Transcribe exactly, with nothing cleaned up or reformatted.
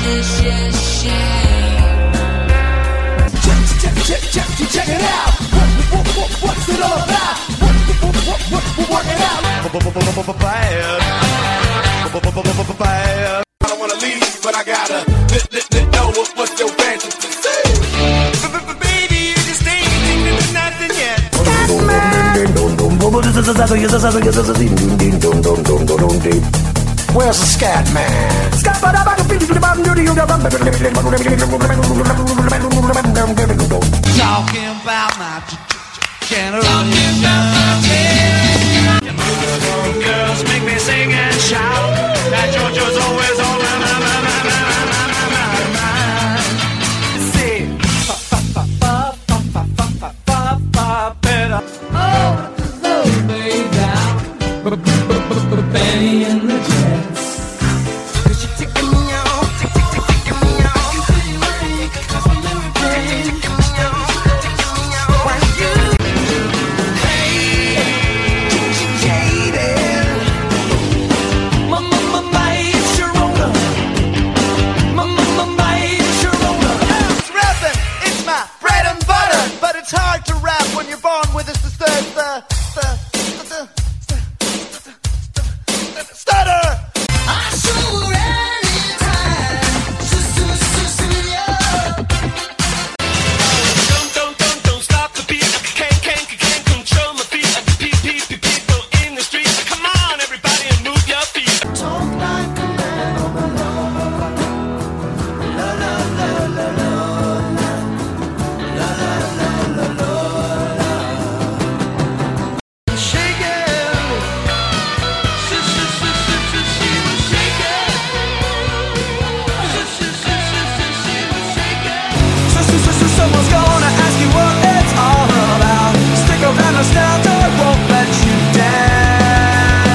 delicious shame. Check, check, check, check, check it out. What, what, what, what's it all about? What, what, what, what, what, work it out. Bad. Bad. I don't wanna leave, but I gotta let, let, let know what, what's your fantasy. Baby, you just ain't nothing yet. Where's the scat man? Talking about my generation.